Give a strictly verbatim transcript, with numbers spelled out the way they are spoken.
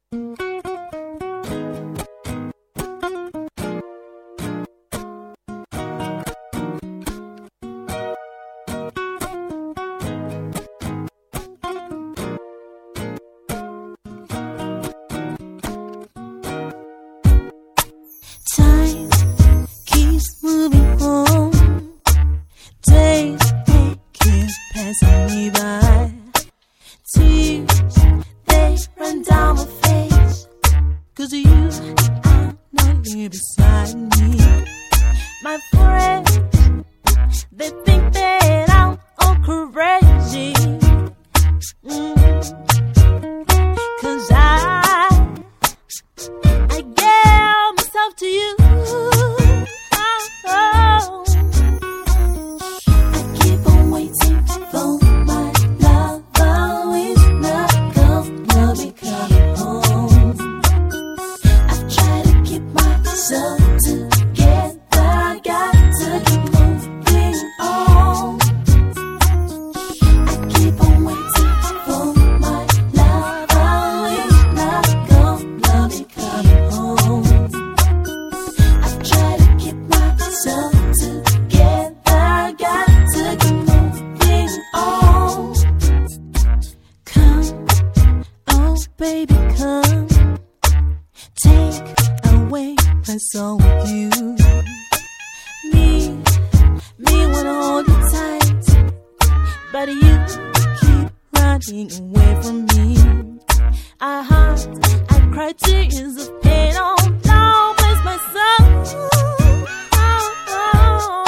Time keeps moving on. Days they keep passing me by. Tears they run down my face. 'Cause of you, I'm not here beside me. My friends, they think that I'm all crazy. Mm. 'Cause I, I gave myself to you. Oh, oh. I keep on waiting for my love, always not gonna be coming home. I've tried to keep myself together, I got to keep moving on. I keep on waiting for my love, always not gonna be coming home. I've tried to keep myself together, I got to keep moving on. Come, oh baby, come, take away my soul with you. Me, me wanna hold you tight, but you keep running away from me. I heart, I cry tears of pain. Oh, don't bless my soul. Oh, oh.